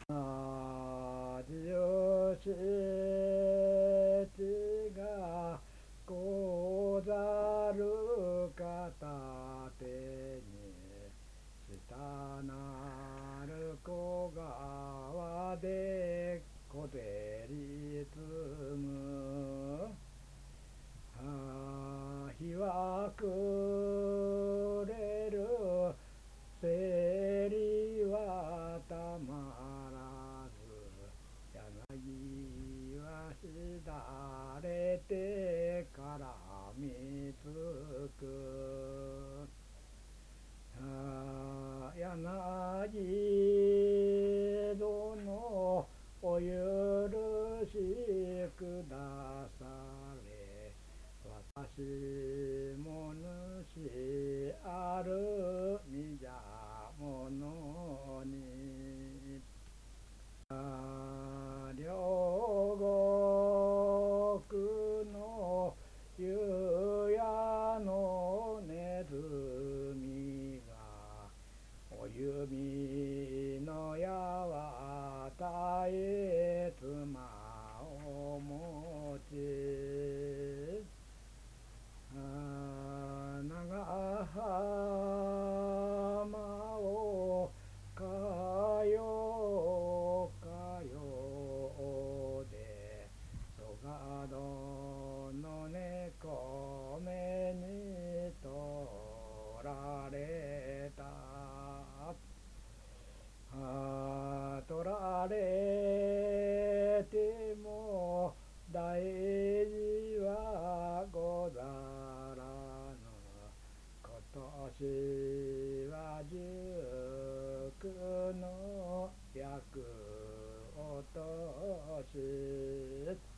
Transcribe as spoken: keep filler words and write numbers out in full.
あじよしちがござる片手に下なる小川でこぜりつむあ日は暮れるせりはたまらず柳はしだれてからみつくあ柳殿お許しくだされ私も主ある身じゃものにあ両国の夕夜のネズミがお弓の矢はたえ妻を持ちあ長浜をかよかよで曽我殿猫目に取られたあ取られても大事はござらぬ今年は十九の厄落とし